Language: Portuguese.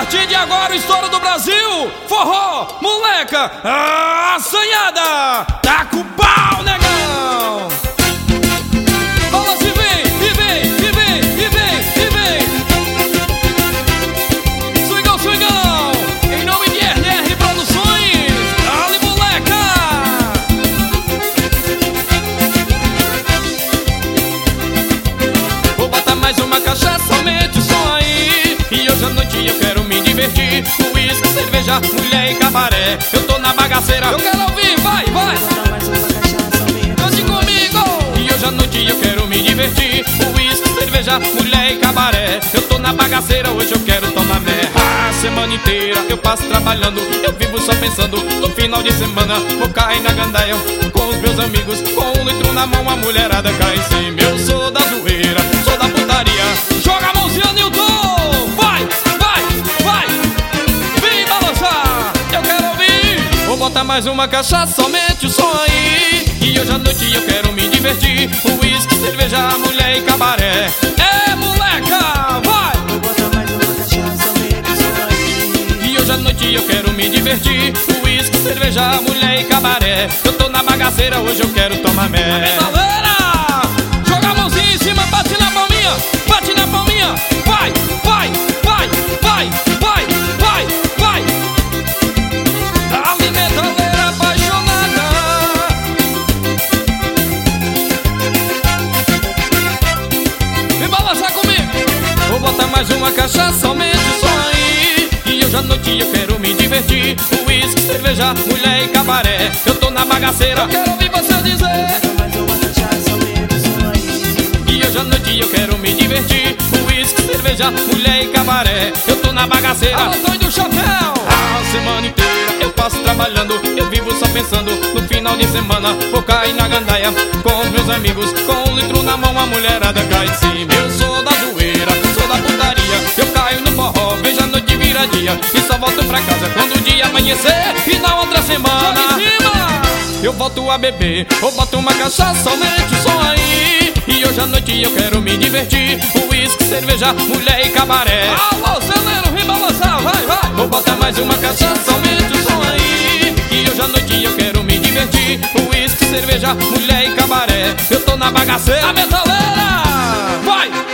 partir de agora o estouro do Brasil, forró, moleca, assanhada, taca o pau, negão. Fala se vem, e vem, e vem, e vem, e vem. Swingão, swingão, em nome de RR Produções, ali moleca. Vou botar mais uma cachaça, somente o som aí. E hoje à noite eu quero me divertir. Uísque, cerveja, mulher e cabaré. Eu tô na bagaceira, eu quero ouvir, vai, vai. Cante comigo. E hoje à noite eu quero me divertir. Uísque, cerveja, mulher e cabaré. Eu tô na bagaceira, hoje eu quero tomar mé. A semana inteira eu passo trabalhando. Eu vivo só pensando, no final de semana vou cair na gandaia com os meus amigos, com 1 litro na mão, a mulherada cai em cima. Eu sou da zoeira, sou da putaria. Joga a mãozinha, Nilton. Vai, vai, vai. Vem balançar, eu quero ouvir. Vou botar mais uma cachaça, somente o som aí. E hoje à noite eu quero me divertir. Uísque, cerveja, mulher e cabaré. É, moleca, vai. Vou botar mais uma cachaça, somente o som aí. E hoje à noite eu quero me divertir. Uísque, cerveja, mulher e cabaré. Eu tô na bagaceira, hoje eu quero tomar mé. Galera, joga a mãozinha em cima, bate na palminha, bate na palminha. Vai, vai, vai, vai, vai, vai, vai. Ali metaleira apaixonada. Vem balançar comigo. Vou botar mais uma cachaça, somente o som aí. E hoje à noite eu quero me divertir. Uísque, cerveja, mulher e cabaré. Eu tô na bagaceira, eu quero ouvir você dizer. Bota mais uma cachaça, somente o som aí. E hoje à noite eu quero me divertir. Uísque, cerveja, mulher e cabaré. Eu tô na bagaceira, alô, Tonho do Chapéu. A semana inteira eu passo trabalhando. Eu vivo só pensando, no final de semana vou cair na gandaia com os meus amigos, com 1 litro na mão, a mulherada cai em cima. Eu sou da zoeira, sou da putaria. Eu caio no forró, vejo a noite virar dia. E só volto pra casa quando o dia amanhecer. E na outra semana eu volto a beber. Ou boto uma cachaça, somente o som aí. E hoje à noite eu quero me divertir. Uísque, cerveja, mulher e cabaré. Alô, celeiro, vem balançar, vai, vai. Vou botar mais uma cachaça, somente o som aí. E hoje à noite eu quero me divertir. Uísque, cerveja, mulher e cabaré. Eu tô na bagaceira, metaleira. Vai!